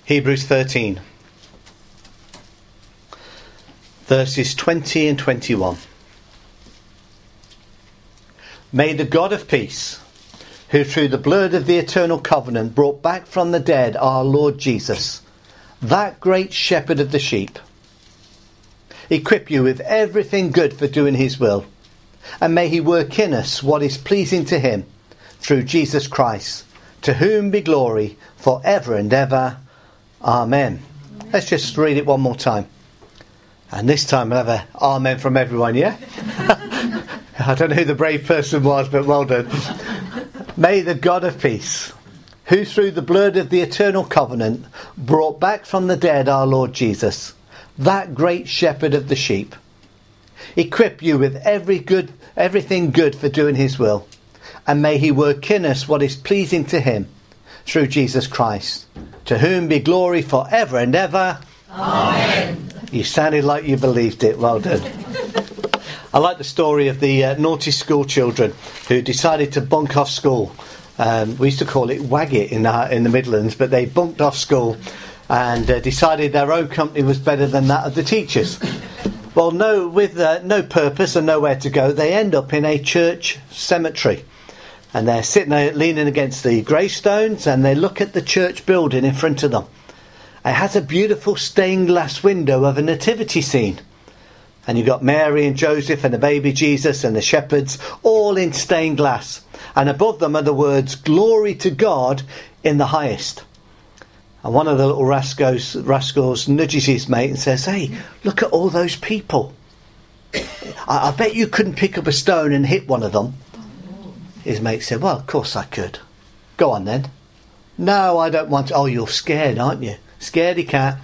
Hebrews 13, verses 20 and 21. May the God of peace, who through the blood of the eternal covenant brought back from the dead our Lord Jesus, that great shepherd of the sheep, equip you with everything good for doing his will, and may he work in us what is pleasing to him through Jesus Christ, to whom be glory for ever and ever. Amen. Let's just read it one more time. And this time we'll have a amen from everyone, yeah? I don't know who the brave person was, but well done. May the God of peace, who through the blood of the eternal covenant brought back from the dead our Lord Jesus, that great shepherd of the sheep, equip you with everything good for doing his will, and may he work in us what is pleasing to him through Jesus Christ, to whom be glory for ever and ever. Amen. You sounded like you believed it. Well done. I like the story of the naughty school children who decided to bunk off school. We used to call it wag it in the Midlands, but they bunked off school and decided their own company was better than that of the teachers. Well, with no purpose and nowhere to go, they end up in a church cemetery. And they're sitting there leaning against the gravestones, and they look at the church building in front of them. It has a beautiful stained glass window of a nativity scene. And you've got Mary and Joseph and the baby Jesus and the shepherds, all in stained glass. And above them are the words, "Glory to God in the highest." And one of the little rascals nudges his mate and says, "Hey, look at all those people. I bet you couldn't pick up a stone and hit one of them." His mate said, "Well, of course I could." "Go on then." "No, I don't want to." "Oh, you're scared, aren't you? Scaredy cat."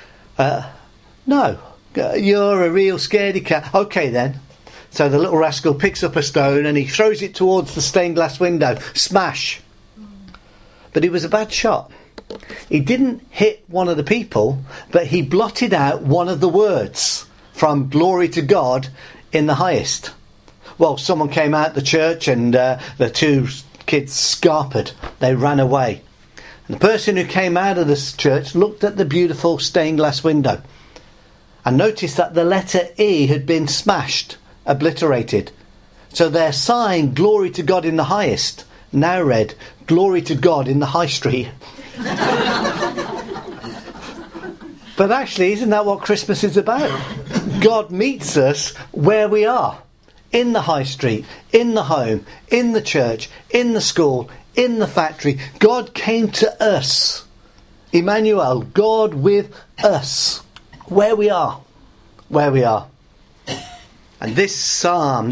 "No, you're a real scaredy cat." "OK then." So the little rascal picks up a stone and he throws it towards the stained glass window. Smash! But he was a bad shot. He didn't hit one of the people, but he blotted out one of the words from "Glory to God in the highest." Well, someone came out the church and the two kids scarpered. They ran away. And the person who came out of this church looked at the beautiful stained glass window and noticed that the letter E had been smashed, obliterated. So their sign, "Glory to God in the highest," now read, "Glory to God in the high street." But actually, isn't that what Christmas is about? God meets us where we are. In the high street, in the home, in the church, in the school, in the factory. God came to us. Emmanuel, God with us. Where we are. Where we are. And this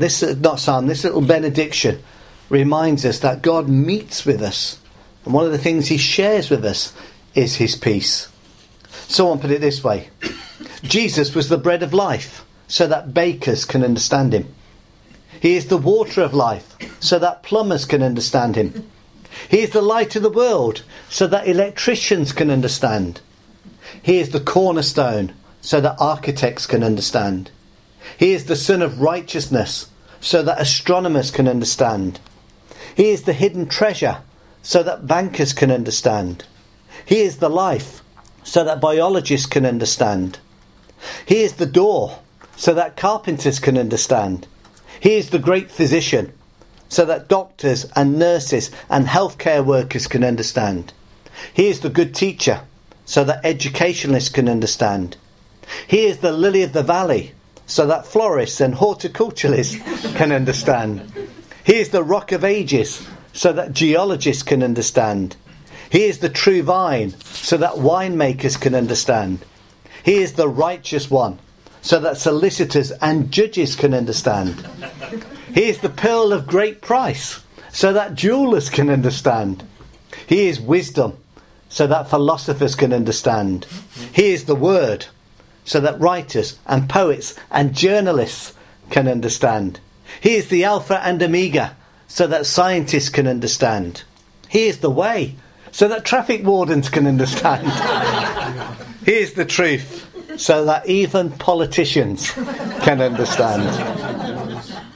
little benediction reminds us that God meets with us. And one of the things he shares with us is his peace. Someone put it this way. Jesus was the bread of life, so that bakers can understand him. He is the water of life, so that plumbers can understand him. He is the light of the world, so that electricians can understand. He is the cornerstone, so that architects can understand. He is the Son of righteousness, so that astronomers can understand. He is the hidden treasure, so that bankers can understand. He is the life, so that biologists can understand. He is the door, so that carpenters can understand. He is the great physician, so that doctors and nurses and healthcare workers can understand. He is the good teacher, so that educationalists can understand. He is the lily of the valley, so that florists and horticulturalists can understand. He is the rock of ages, so that geologists can understand. He is the true vine, so that winemakers can understand. He is the righteous one, so that solicitors and judges can understand. He is the pearl of great price, so that jewellers can understand. He is wisdom, so that philosophers can understand. He is the word, so that writers and poets and journalists can understand. He is the Alpha and Omega, so that scientists can understand. He is the way, so that traffic wardens can understand. He is the truth, so that even politicians can understand.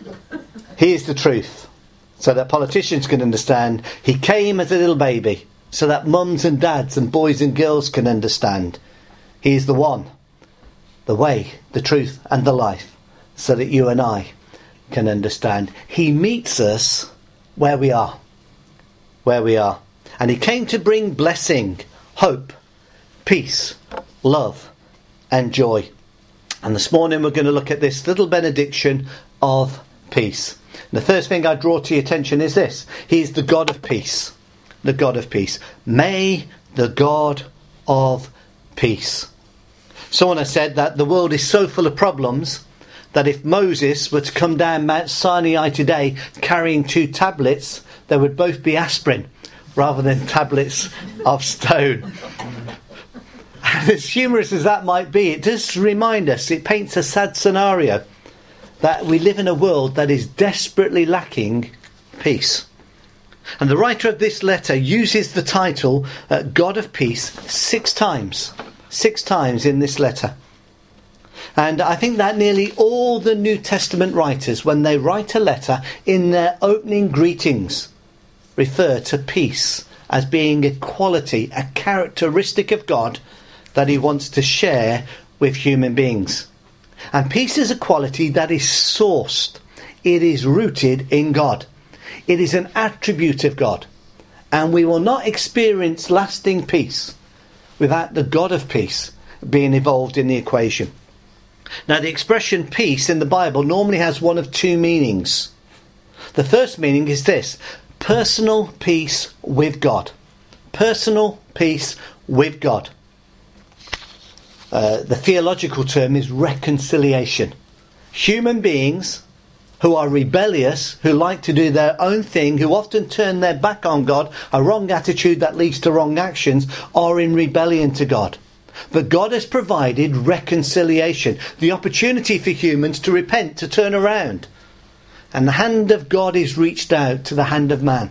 He is the truth, so that politicians can understand. He came as a little baby, so that mums and dads and boys and girls can understand. He is the one, the way, the truth and the life, so that you and I can understand. He meets us where we are. Where we are. And he came to bring blessing, hope, peace, love and joy. And this morning we're going to look at this little benediction of peace. And the first thing I draw to your attention is this. He is the God of peace. The God of peace. May the God of peace. Someone has said that the world is so full of problems that if Moses were to come down Mount Sinai today carrying 2 tablets, they would both be aspirin rather than tablets of stone. And as humorous as that might be, it does remind us, it paints a sad scenario, that we live in a world that is desperately lacking peace. And the writer of this letter uses the title God of Peace 6 times. 6 times in this letter. And I think that nearly all the New Testament writers, when they write a letter, in their opening greetings, refer to peace as being a quality, a characteristic of God that he wants to share with human beings. And peace is a quality that is sourced. It is rooted in God. It is an attribute of God. And we will not experience lasting peace without the God of peace being involved in the equation. Now, the expression peace in the Bible normally has one of 2 meanings. The first meaning is this: personal peace with God. Personal peace with God. The theological term is reconciliation. Human beings who are rebellious, who like to do their own thing, who often turn their back on God, a wrong attitude that leads to wrong actions, are in rebellion to God. But God has provided reconciliation, the opportunity for humans to repent, to turn around. And the hand of God is reached out to the hand of man,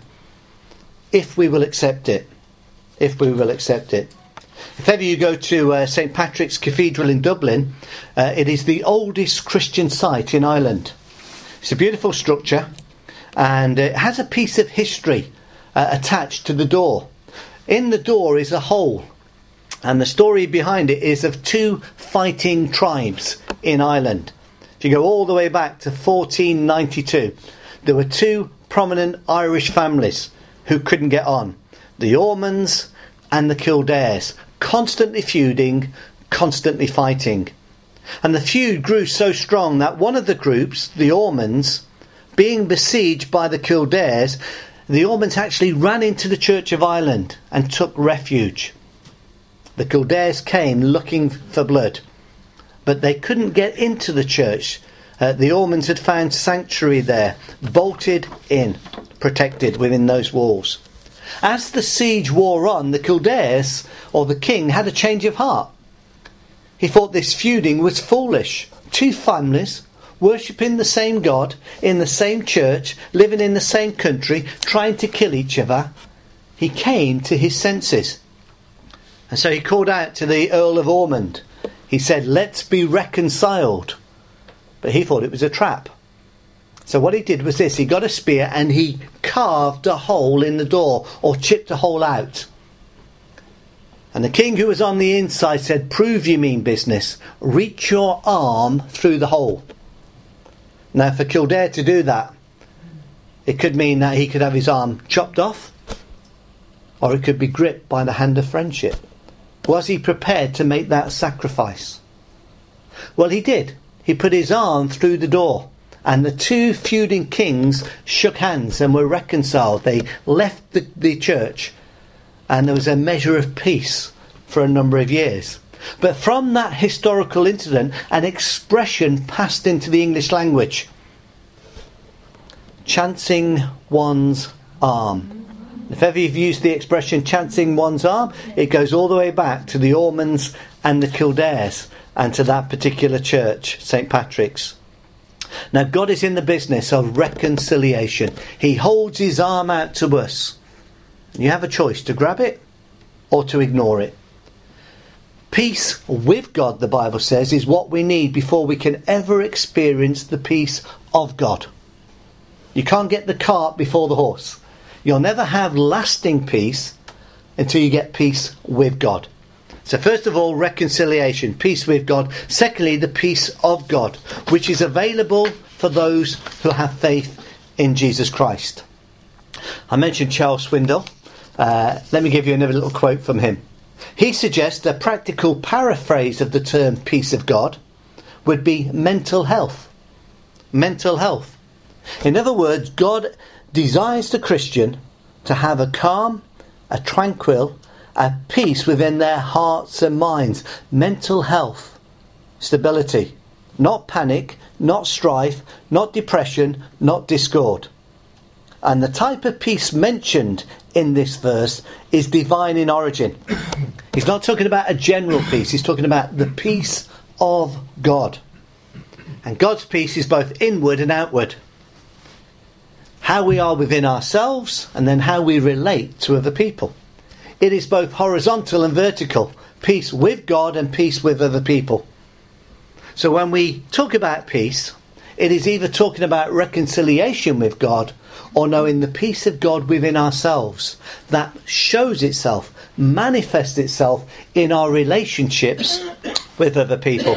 if we will accept it. If we will accept it. If ever you go to St. Patrick's Cathedral in Dublin, it is the oldest Christian site in Ireland. It's a beautiful structure, and it has a piece of history attached to the door. In the door is a hole, and the story behind it is of 2 fighting tribes in Ireland. If you go all the way back to 1492, there were 2 prominent Irish families who couldn't get on. The Ormonds and the Kildares, constantly feuding, constantly fighting. And the feud grew so strong that one of the groups, the Ormonds, being besieged by the Kildares, the Ormonds actually ran into the Church of Ireland and took refuge. The Kildares came looking for blood, but they couldn't get into the church. The Ormonds had found sanctuary there, bolted in, protected within those walls. As the siege wore on, the Kildares, or the king, had a change of heart. He thought this feuding was foolish. 2 families, worshipping the same God, in the same church, living in the same country, trying to kill each other. He came to his senses. And so he called out to the Earl of Ormond. He said, "Let's be reconciled." But he thought it was a trap. So what he did was this: he got a spear and he carved a hole in the door, or chipped a hole out. And the king, who was on the inside, said, "Prove you mean business. Reach your arm through the hole." Now, for Kildare to do that, it could mean that he could have his arm chopped off, or it could be gripped by the hand of friendship. Was he prepared to make that sacrifice? Well, he did. He put his arm through the door, and the 2 feuding kings shook hands and were reconciled. They left the church, and there was a measure of peace for a number of years. But from that historical incident, an expression passed into the English language: chancing one's arm. If ever you've used the expression chancing one's arm, it goes all the way back to the Ormonds and the Kildares, and to that particular church, St. Patrick's. Now, God is in the business of reconciliation. He holds his arm out to us. You have a choice to grab it or to ignore it. Peace with God, the Bible says, is what we need before we can ever experience the peace of God. You can't get the cart before the horse. You'll never have lasting peace until you get peace with God. So first of all, reconciliation, peace with God. Secondly, the peace of God, which is available for those who have faith in Jesus Christ. I mentioned Charles Swindoll. Let me give you another little quote from him. He suggests a practical paraphrase of the term peace of God would be mental health. Mental health. In other words, God desires the Christian to have a calm, a tranquil, a peace within their hearts and minds. Mental health. Stability. Not panic, not strife, not depression, not discord. And the type of peace mentioned in this verse is divine in origin. He's not talking about a general peace. He's talking about the peace of God. And God's peace is both inward and outward. How we are within ourselves and then how we relate to other people. It is both horizontal and vertical. Peace with God and peace with other people. So when we talk about peace, it is either talking about reconciliation with God or knowing the peace of God within ourselves that shows itself, manifests itself in our relationships with other people.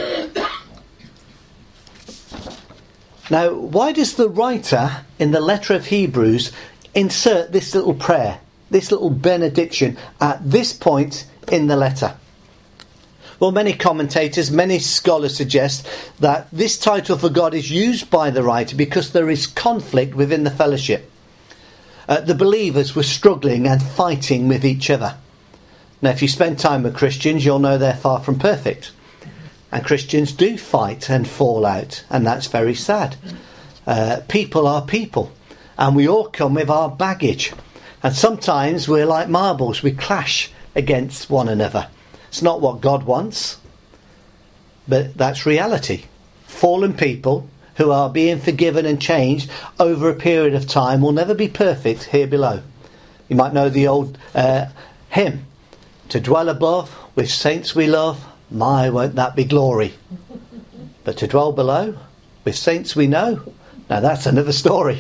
Now, why does the writer in the letter of Hebrews insert this little prayer, this little benediction at this point in the letter? Well, many commentators, many scholars suggest that this title for God is used by the writer because there is conflict within the fellowship. The believers were struggling and fighting with each other. Now, if you spend time with Christians, you'll know they're far from perfect. And Christians do fight and fall out, and that's very sad. People are people, and we all come with our baggage. And sometimes we're like marbles, we clash against one another. It's not what God wants, but that's reality. Fallen people who are being forgiven and changed over a period of time will never be perfect here below. You might know the old hymn, to dwell above with saints we love, my, won't that be glory. But to dwell below with saints we know, now that's another story.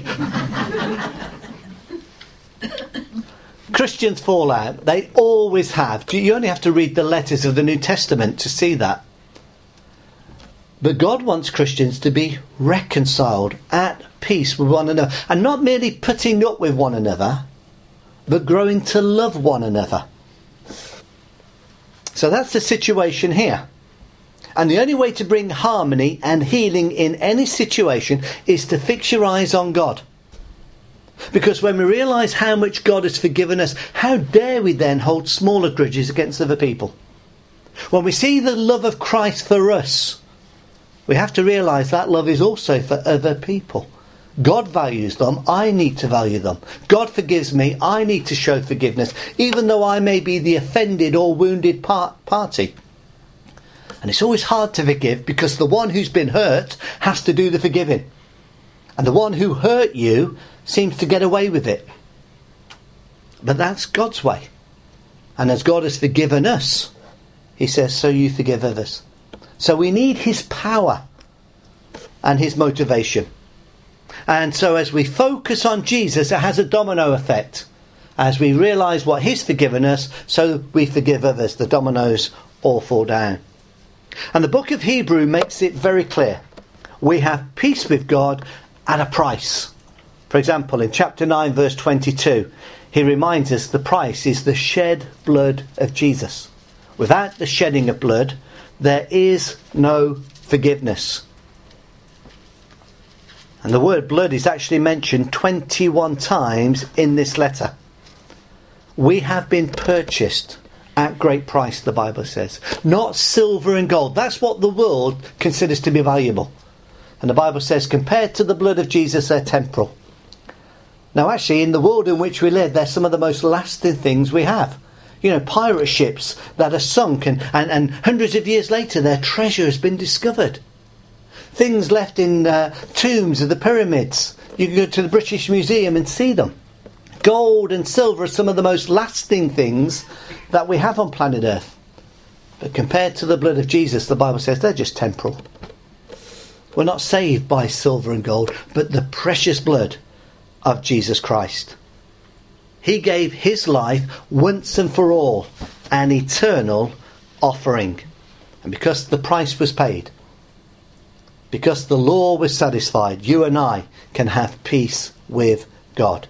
Christians fall out. They always have. You only have to read the letters of the New Testament to see that. But God wants Christians to be reconciled, at peace with one another. And not merely putting up with one another, but growing to love one another. So that's the situation here. And the only way to bring harmony and healing in any situation is to fix your eyes on God. Because when we realise how much God has forgiven us, how dare we then hold smaller grudges against other people? When we see the love of Christ for us, we have to realise that love is also for other people. God values them, I need to value them. God forgives me, I need to show forgiveness, even though I may be the offended or wounded party. And it's always hard to forgive because the one who's been hurt has to do the forgiving. And the one who hurt you seems to get away with it. But that's God's way. And as God has forgiven us, he says, so you forgive others. So we need his power and his motivation. And so as we focus on Jesus, it has a domino effect. As we realise what he's forgiven us, so we forgive others. The dominoes all fall down. And the book of Hebrew makes it very clear. We have peace with God at a price. For example, in chapter 9, verse 22, he reminds us the price is the shed blood of Jesus. Without the shedding of blood, there is no forgiveness. And the word blood is actually mentioned 21 times in this letter. We have been purchased at great price, the Bible says. Not silver and gold. That's what the world considers to be valuable. And the Bible says, compared to the blood of Jesus, they're temporal. Now actually, in the world in which we live, they're some of the most lasting things we have. You know, pirate ships that are sunk and hundreds of years later their treasure has been discovered. Things left in tombs of the pyramids. You can go to the British Museum and see them. Gold and silver are some of the most lasting things that we have on planet Earth. But compared to the blood of Jesus, the Bible says they're just temporal. We're not saved by silver and gold, but the precious blood of Jesus Christ. He gave his life once and for all, an eternal offering. And because the price was paid, because the law was satisfied, you and I can have peace with God.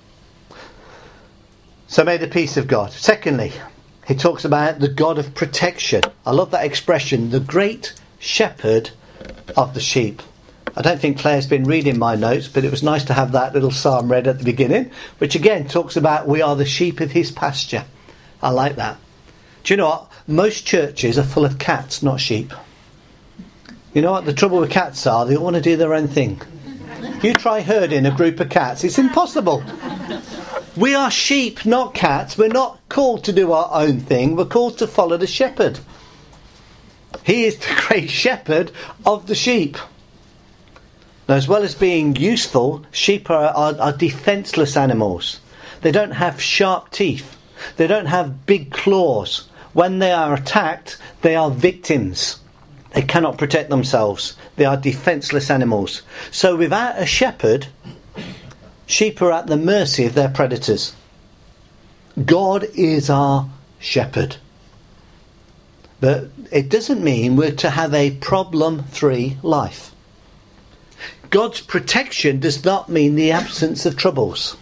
So may the peace of God. Secondly, he talks about the God of protection. I love that expression, the great shepherd of the sheep. I don't think Claire's been reading my notes, but it was nice to have that little psalm read at the beginning, which again talks about we are the sheep of his pasture. I like that. Do you know what? Most churches are full of cats, not sheep. You know what the trouble with cats are? They all want to do their own thing. You try herding a group of cats, it's impossible. We are sheep, not cats. We're not called to do our own thing. We're called to follow the shepherd. He is the great shepherd of the sheep. Now, as well as being useful, sheep are defenceless animals. They don't have sharp teeth. They don't have big claws. When they are attacked, they are victims. They cannot protect themselves. They are defenceless animals. So without a shepherd, sheep are at the mercy of their predators. God is our shepherd. But it doesn't mean we're to have a problem-free life. God's protection does not mean the absence of troubles.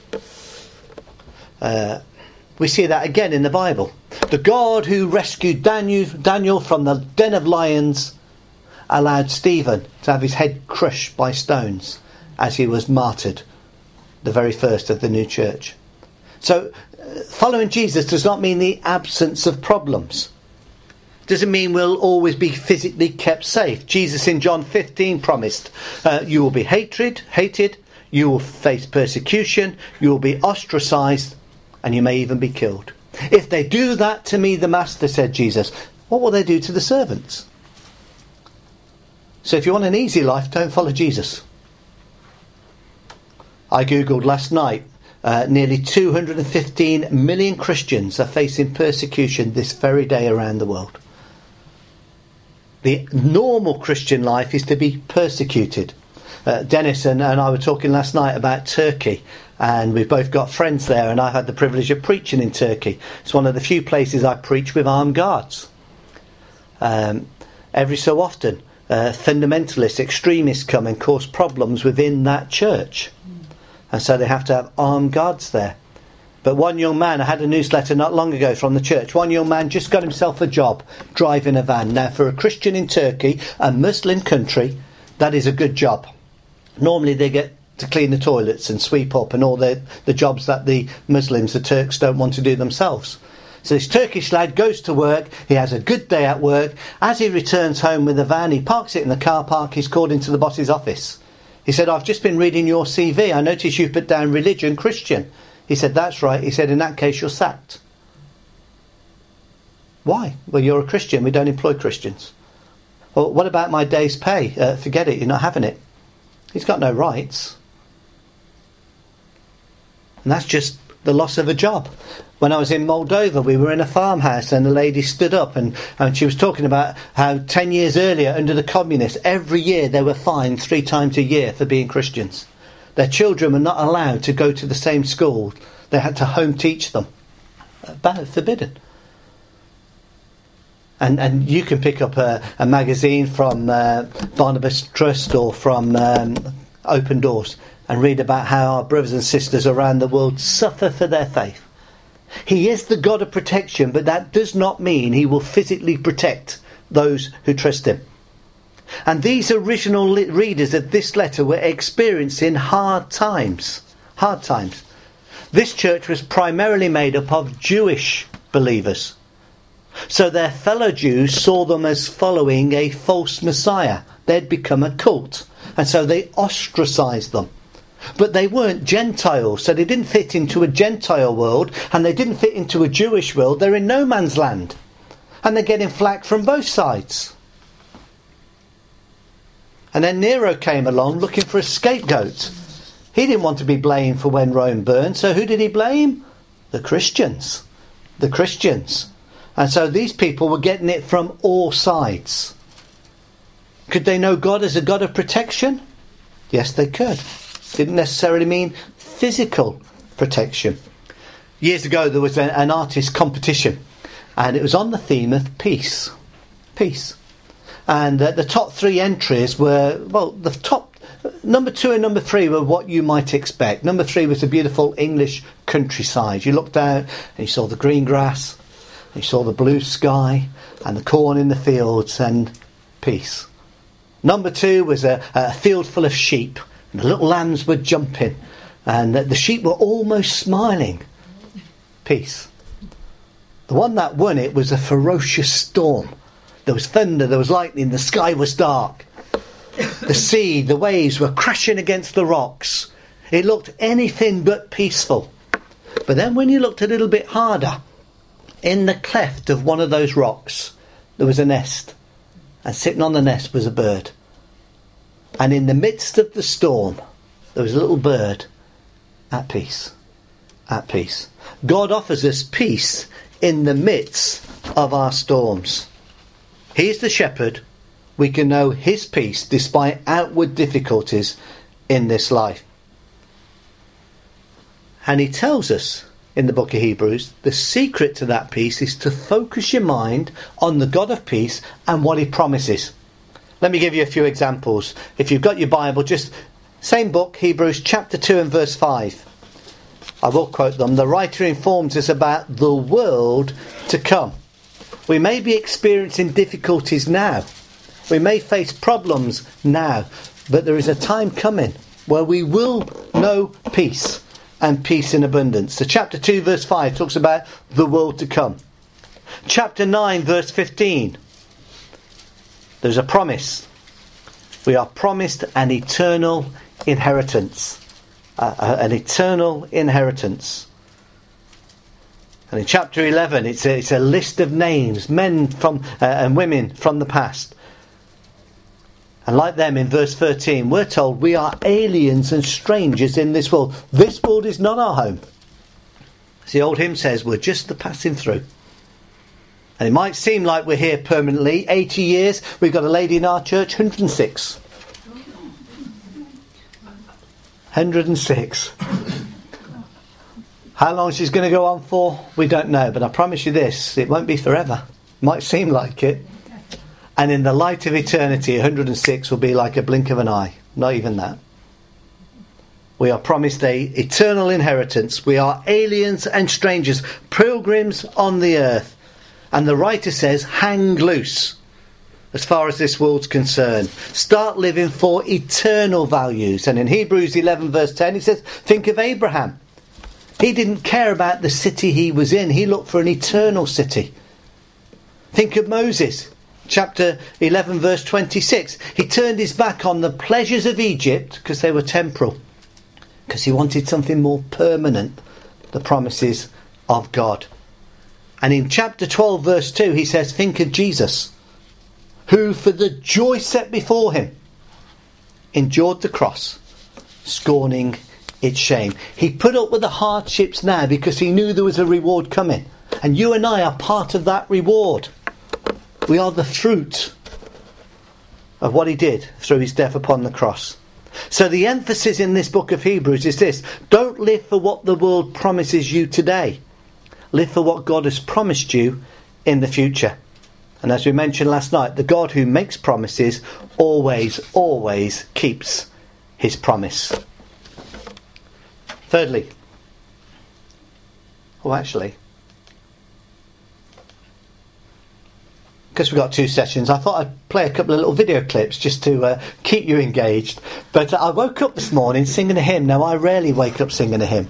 We see that again in the Bible. The God who rescued Daniel from the den of lions allowed Stephen to have his head crushed by stones as he was martyred, the very first of the new church. So following Jesus does not mean the absence of problems. Doesn't mean we'll always be physically kept safe. Jesus in John 15 promised, you will be hated, you will face persecution, you will be ostracised, and you may even be killed. If they do that to me, the Master, said Jesus, what will they do to the servants? So if you want an easy life, don't follow Jesus. I googled last night, nearly 215 million Christians are facing persecution this very day around the world. The normal Christian life is to be persecuted. Dennis and I were talking last night about Turkey, and we've both got friends there, and I've had the privilege of preaching in Turkey. It's one of the few places I preach with armed guards. Every so often, fundamentalists, extremists come and cause problems within that church. And so they have to have armed guards there. But one young man, I had a newsletter not long ago from the church, one young man just got himself a job driving a van. Now for a Christian in Turkey, a Muslim country, that is a good job. Normally they get to clean the toilets and sweep up and all the jobs that the Muslims, the Turks, don't want to do themselves. So this Turkish lad goes to work, he has a good day at work. As he returns home with the van, he parks it in the car park, he's called into the boss's office. He said, I've just been reading your CV, I noticed you've put down religion, Christian. He said, that's right. He said, in that case, you're sacked. Why? Well, you're a Christian. We don't employ Christians. Well, what about my day's pay? Forget it. You're not having it. He's got no rights. And that's just the loss of a job. When I was in Moldova, we were in a farmhouse and the lady stood up and she was talking about how 10 years earlier, under the communists, every year they were fined 3 times a year for being Christians. Their children were not allowed to go to the same school. They had to home teach them. Forbidden. And you can pick up a magazine from Barnabas Trust or from Open Doors and read about how our brothers and sisters around the world suffer for their faith. He is the God of protection, but that does not mean he will physically protect those who trust him. And these original readers of this letter were experiencing hard times. Hard times. This church was primarily made up of Jewish believers. So their fellow Jews saw them as following a false Messiah. They'd become a cult. And so they ostracized them. But they weren't Gentiles, so they didn't fit into a Gentile world, and they didn't fit into a Jewish world. They're in no man's land. And they're getting flack from both sides. And then Nero came along looking for a scapegoat. He didn't want to be blamed for when Rome burned, so who did he blame? The Christians. The Christians. And so these people were getting it from all sides. Could they know God as a God of protection? Yes, they could. Didn't necessarily mean physical protection. Years ago there was an artist competition, and it was on the theme of peace. Peace. And the top 3 entries were, well, the top, number 2 and number 3 were what you might expect. Number 3 was the beautiful English countryside. You looked out and you saw the green grass, and you saw the blue sky, and the corn in the fields, and peace. Number 2 was a field full of sheep, and the little lambs were jumping, and the sheep were almost smiling. Peace. The one that won it was a ferocious storm. There was thunder, there was lightning, the sky was dark. The sea, the waves were crashing against the rocks. It looked anything but peaceful. But then when you looked a little bit harder, in the cleft of one of those rocks, there was a nest. And sitting on the nest was a bird. And in the midst of the storm, there was a little bird at peace. At peace. God offers us peace in the midst of our storms. He's the shepherd. We can know his peace despite outward difficulties in this life. And he tells us in the book of Hebrews, the secret to that peace is to focus your mind on the God of peace and what he promises. Let me give you a few examples. If you've got your Bible, just same book, Hebrews chapter 2 and verse 5. I will quote them. The writer informs us about the world to come. We may be experiencing difficulties now. We may face problems now. But there is a time coming where we will know peace, and peace in abundance. So chapter 2 verse 5 talks about the world to come. Chapter 9 verse 15. There's a promise. We are promised an eternal inheritance. An eternal inheritance. And in chapter 11, it's a list of names, men from and women from the past. And like them, in verse 13, we're told we are aliens and strangers in this world. This world is not our home. As the old hymn says, we're just the passing through. And it might seem like we're here permanently. 80 years. We've got a lady in our church, 106. 106. How long she's going to go on for, we don't know. But I promise you this, it won't be forever. Might seem like it. And in the light of eternity, 106 will be like a blink of an eye. Not even that. We are promised a eternal inheritance. We are aliens and strangers, pilgrims on the earth. And the writer says, hang loose as far as this world's concerned. Start living for eternal values. And in Hebrews 11 verse 10 it says, think of Abraham. He didn't care about the city he was in. He looked for an eternal city. Think of Moses. Chapter 11 verse 26. He turned his back on the pleasures of Egypt because they were temporal. Because he wanted something more permanent. The promises of God. And in chapter 12 verse 2 he says, think of Jesus, who for the joy set before him endured the cross, scorning its shame. He put up with the hardships now because he knew there was a reward coming. And you and I are part of that reward. We are the fruit of what he did through his death upon the cross. So the emphasis in this book of Hebrews is this: don't live for what the world promises you today. Live for what God has promised you in the future. And as we mentioned last night, the God who makes promises always keeps his promise. Thirdly, because we've got 2 sessions, I thought I'd play a couple of little video clips just to keep you engaged. But I woke up this morning singing a hymn. Now, I rarely wake up singing a hymn.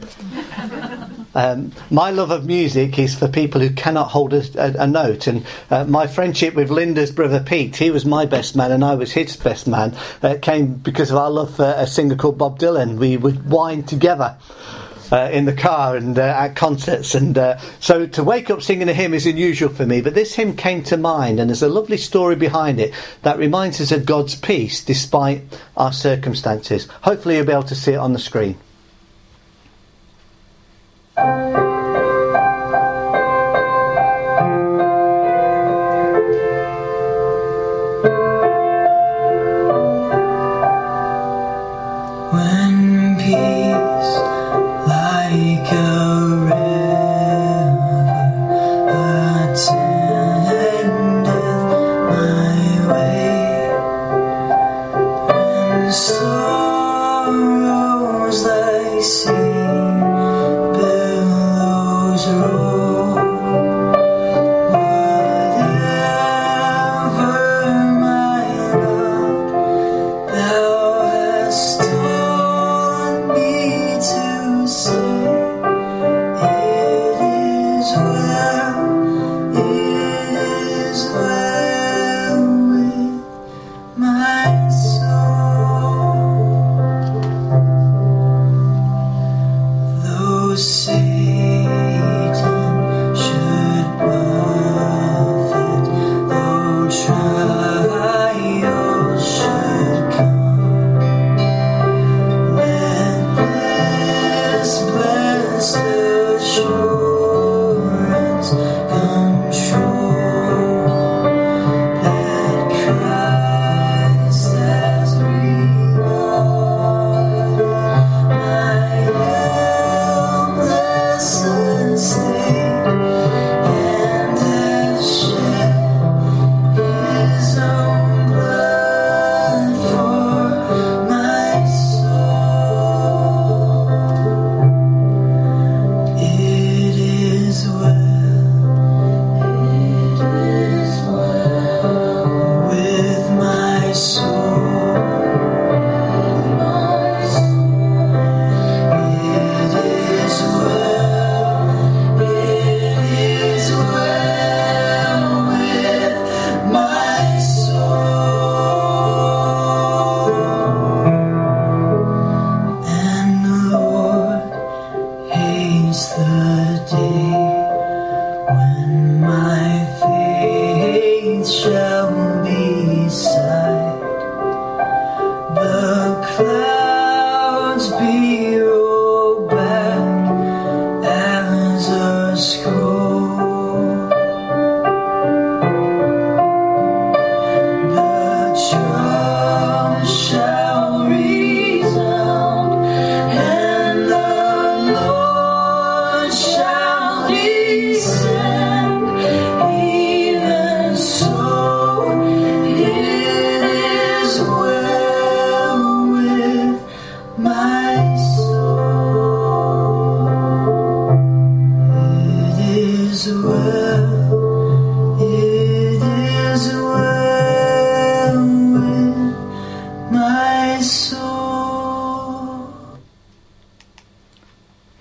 My love of music is for people who cannot hold a note. And my friendship with Linda's brother Pete, he was my best man and I was his best man, came because of our love for a singer called Bob Dylan. We would whine together in the car and at concerts, and so to wake up singing a hymn is unusual for me, but this hymn came to mind, and there's a lovely story behind it that reminds us of God's peace despite our circumstances. Hopefully you'll be able to see it on the screen. When peace like a river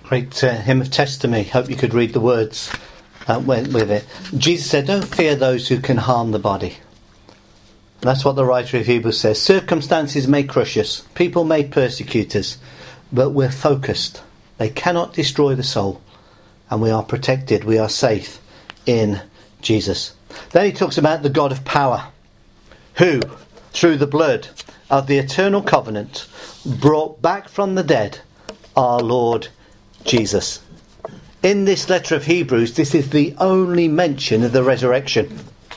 Great hymn of testimony. Hope you could read the words that went with it. Jesus said, don't fear those who can harm the body. That's what the writer of Hebrews says. Circumstances may crush us. People may persecute us. But we're focused. They cannot destroy the soul. And we are protected. We are safe in Jesus. Then he talks about the God of power, who, through the blood of the eternal covenant, brought back from the dead our Lord Jesus. In this letter of Hebrews, this is the only mention of the resurrection.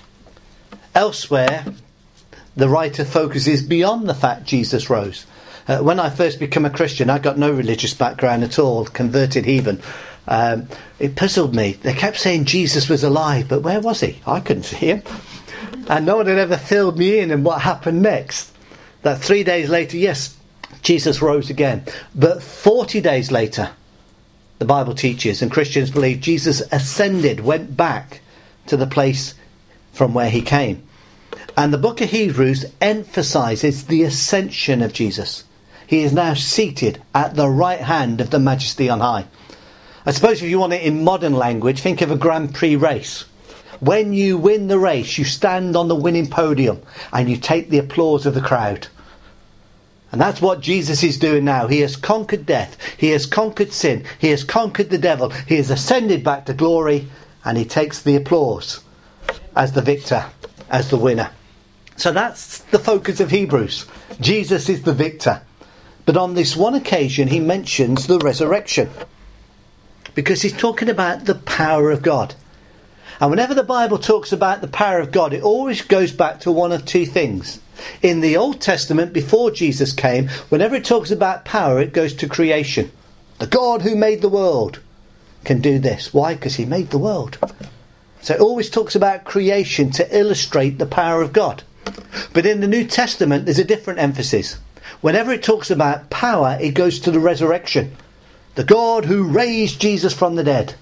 Elsewhere, the writer focuses beyond the fact Jesus rose. When I first became a Christian, I got no religious background at all, converted heathen. It puzzled me. They kept saying Jesus was alive, but where was he? I couldn't see him. And no one had ever filled me in on what happened next. That 3 days later, yes, Jesus rose again. But 40 days later, the Bible teaches, and Christians believe, Jesus ascended, went back to the place from where he came. And the book of Hebrews emphasises the ascension of Jesus. He is now seated at the right hand of the Majesty on high. I suppose if you want it in modern language, think of a Grand Prix race. When you win the race, you stand on the winning podium and you take the applause of the crowd. And that's what Jesus is doing now. He has conquered death. He has conquered sin. He has conquered the devil. He has ascended back to glory, and he takes the applause as the victor, as the winner. So that's the focus of Hebrews. Jesus is the victor. But on this one occasion, he mentions the resurrection, because he's talking about the power of God. And whenever the Bible talks about the power of God, it always goes back to one of two things. In the Old Testament, before Jesus came, whenever it talks about power, it goes to creation. The God who made the world can do this. Why? Because he made the world. So it always talks about creation to illustrate the power of God. But in the New Testament, there's a different emphasis. Whenever it talks about power, it goes to the resurrection. The God who raised Jesus from the dead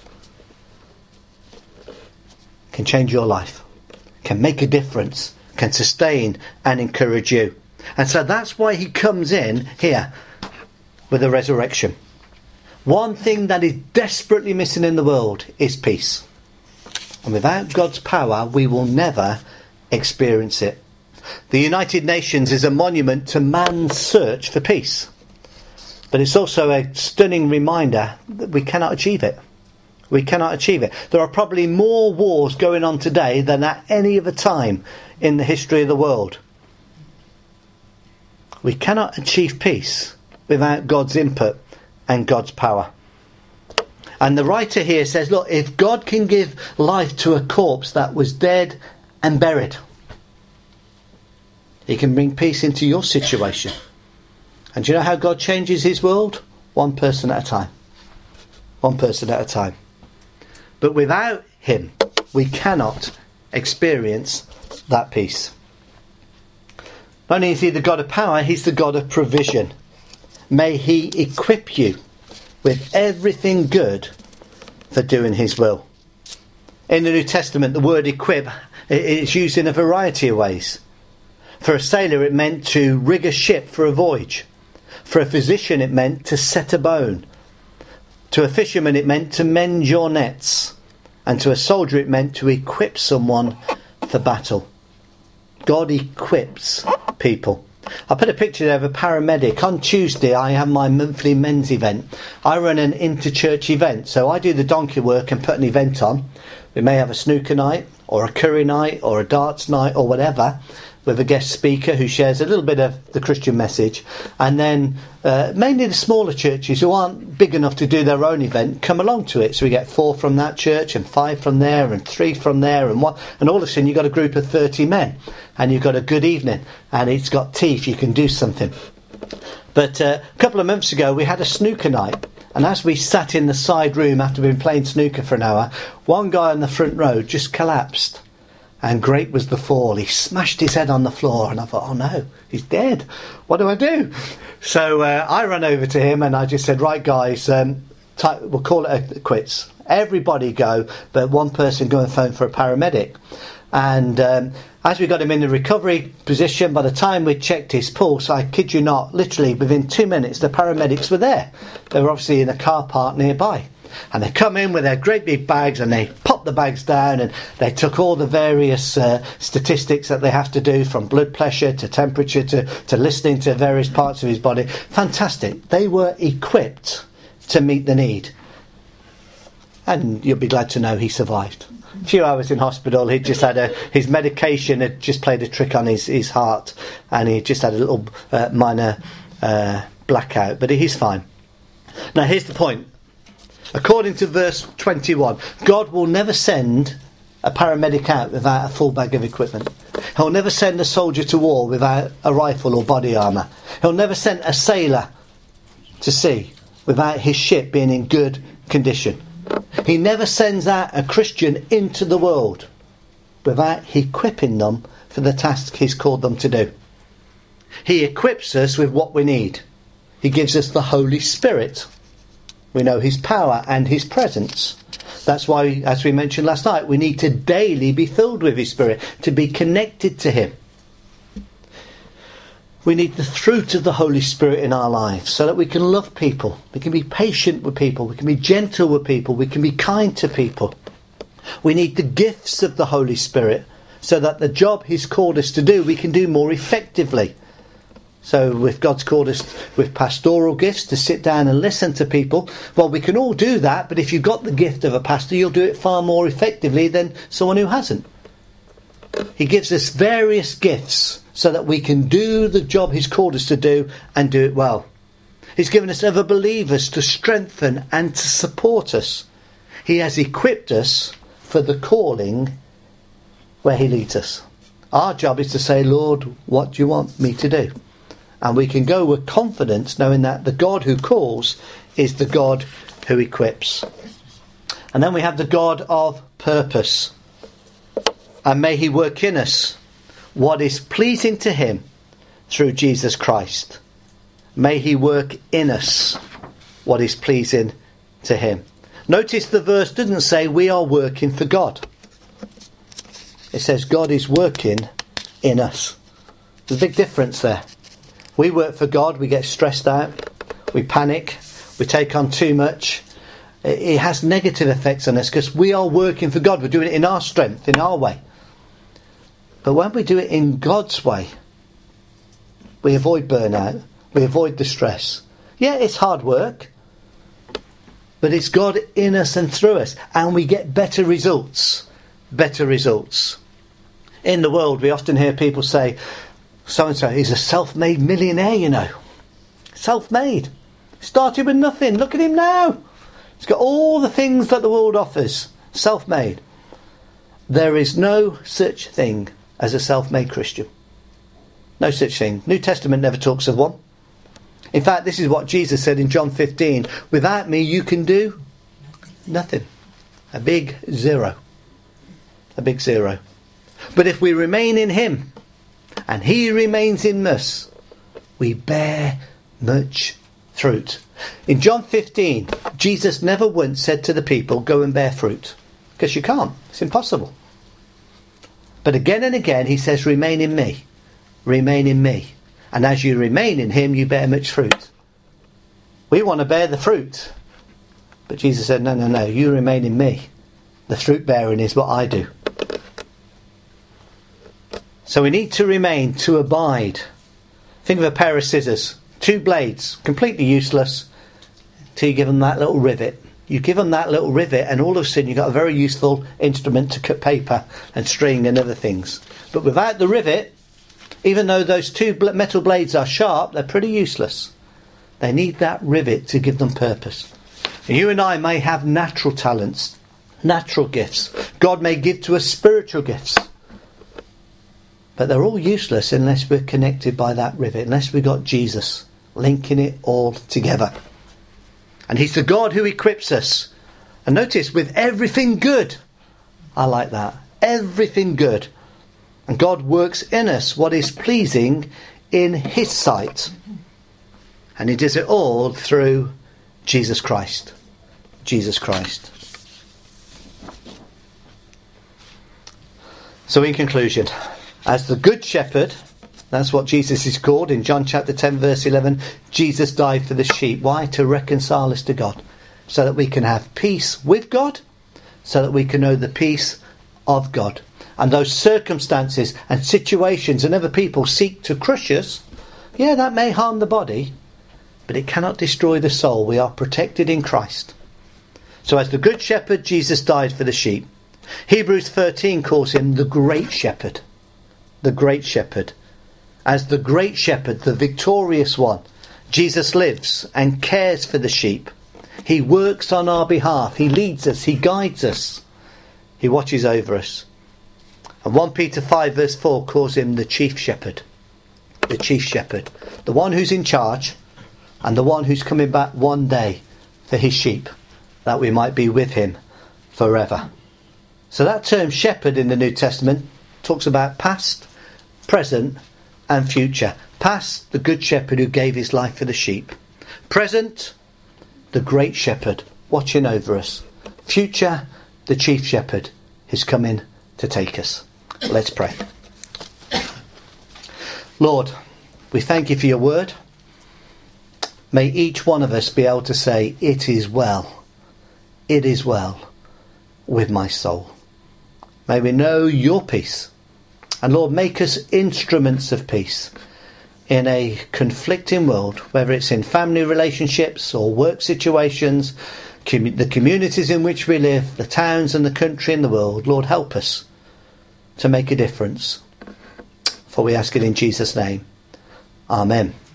can change your life, can make a difference, can sustain and encourage you. And so that's why he comes in here with the resurrection. One thing that is desperately missing in the world is peace. And without God's power, we will never experience it. The United Nations is a monument to man's search for peace. But it's also a stunning reminder that we cannot achieve it. We cannot achieve it. There are probably more wars going on today than at any other time in the history of the world. We cannot achieve peace without God's input and God's power. And the writer here says, look, if God can give life to a corpse that was dead and buried, he can bring peace into your situation. And do you know how God changes his world? One person at a time. One person at a time. But without him, we cannot experience that peace. Not only is he the God of power, he's the God of provision. May he equip you with everything good for doing his will. In the New Testament, the word equip is used in a variety of ways. For a sailor, it meant to rig a ship for a voyage. For a physician, it meant to set a bone. To a fisherman, it meant to mend your nets. And to a soldier, it meant to equip someone for battle. God equips people. I put a picture there of a paramedic. On Tuesday, I have my monthly men's event. I run an inter-church event, so I do the donkey work and put an event on. We may have a snooker night, or a curry night, or a darts night, or whatever, with a guest speaker who shares a little bit of the Christian message. And then mainly the smaller churches who aren't big enough to do their own event come along to it. So we get 4 from that church and 5 from there and 3 from there and 1. And all of a sudden you've got a group of 30 men and you've got a good evening and it's got tea if you can do something. But a couple of months ago we had a snooker night. And as we sat in the side room after we'd been playing snooker for an hour, one guy on the front row just collapsed. And great was the fall. He smashed his head on the floor and I thought, oh no, he's dead. What do I do? So I ran over to him and I just said, right guys, we'll call it quits. Everybody go, but one person go and phone for a paramedic. And as we got him in the recovery position, by the time we checked his pulse, I kid you not, literally within 2 minutes, the paramedics were there. They were obviously in a car park nearby. And they come in with their great big bags and they pop the bags down and they took all the various statistics that they have to do, from blood pressure to temperature to listening to various parts of his body. Fantastic. They were equipped to meet the need. And you'll be glad to know he survived. A few hours in hospital, he just had his medication had just played a trick on his heart, and he just had a little minor blackout, but he's fine. Now here's the point. According to verse 21, God will never send a paramedic out without a full bag of equipment. He'll never send a soldier to war without a rifle or body armour. He'll never send a sailor to sea without his ship being in good condition. He never sends out a Christian into the world without equipping them for the task he's called them to do. He equips us with what we need. He gives us the Holy Spirit. We know his power and his presence. That's why, as we mentioned last night, we need to daily be filled with his Spirit, to be connected to him. We need the fruit of the Holy Spirit in our lives so that we can love people. We can be patient with people. We can be gentle with people. We can be kind to people. We need the gifts of the Holy Spirit so that the job he's called us to do, we can do more effectively. So if God's called us with pastoral gifts to sit down and listen to people, well, we can all do that, but if you've got the gift of a pastor, you'll do it far more effectively than someone who hasn't. He gives us various gifts so that we can do the job he's called us to do and do it well. He's given us other believers to strengthen and to support us. He has equipped us for the calling where he leads us. Our job is to say, Lord, what do you want me to do? And we can go with confidence knowing that the God who calls is the God who equips. And then we have the God of purpose. And may he work in us what is pleasing to him through Jesus Christ. May he work in us what is pleasing to him. Notice the verse doesn't say we are working for God. It says God is working in us. There's a big difference there. We work for God, we get stressed out, we panic, we take on too much. It has negative effects on us because we are working for God. We're doing it in our strength, in our way. But when we do it in God's way, we avoid burnout, we avoid the stress. Yeah, it's hard work, but it's God in us and through us, and we get better results. Better results. In the world, we often hear people say, so-and-so is a self-made millionaire, you know. Self-made. Started with nothing. Look at him now. He's got all the things that the world offers. Self-made. There is no such thing as a self-made Christian. No such thing. New Testament never talks of one. In fact, this is what Jesus said in John 15. Without me, you can do nothing. A big zero. A big zero. But if we remain in him, and he remains in us, we bear much fruit. In John 15, Jesus never once said to the people, go and bear fruit. Because you can't. It's impossible. But again and again he says, remain in me. Remain in me. And as you remain in him, you bear much fruit. We want to bear the fruit. But Jesus said, no, you remain in me. The fruit bearing is what I do. So we need to remain, to abide. Think of a pair of scissors. 2 blades, completely useless, till you give them that little rivet. You give them that little rivet and all of a sudden you've got a very useful instrument to cut paper and string and other things. But without the rivet, even though those 2 metal blades are sharp, they're pretty useless. They need that rivet to give them purpose. And you and I may have natural talents, natural gifts. God may give to us spiritual gifts. But they're all useless unless we're connected by that rivet, unless we've got Jesus linking it all together. And he's the God who equips us. And notice, with everything good. I like that. Everything good. And God works in us what is pleasing in his sight. And he does it all through Jesus Christ. Jesus Christ. So in conclusion, as the Good Shepherd, that's what Jesus is called in John chapter 10 verse 11, Jesus died for the sheep. Why? To reconcile us to God, so that we can have peace with God, so that we can know the peace of God. And those circumstances and situations and other people seek to crush us, yeah, that may harm the body, but it cannot destroy the soul. We are protected in Christ. So as the Good Shepherd, Jesus died for the sheep. Hebrews 13 calls him the Great Shepherd. The Great Shepherd. As the Great Shepherd, the victorious one, Jesus lives and cares for the sheep. He works on our behalf. He leads us. He guides us. He watches over us. And 1 Peter 5 verse 4 calls him the Chief Shepherd. The Chief Shepherd. The one who's in charge and the one who's coming back one day for his sheep, that we might be with him forever. So that term shepherd in the New Testament talks about past, present and future. Past, the Good Shepherd who gave his life for the sheep. Present, the Great Shepherd watching over us. Future, the Chief Shepherd who's coming to take us. Let's pray. Lord, we thank you for your word. May each one of us be able to say, it is well with my soul. May we know your peace. And Lord, make us instruments of peace in a conflicting world, whether it's in family relationships or work situations, the communities in which we live, the towns and the country and the world. Lord, help us to make a difference. For we ask it in Jesus' name. Amen.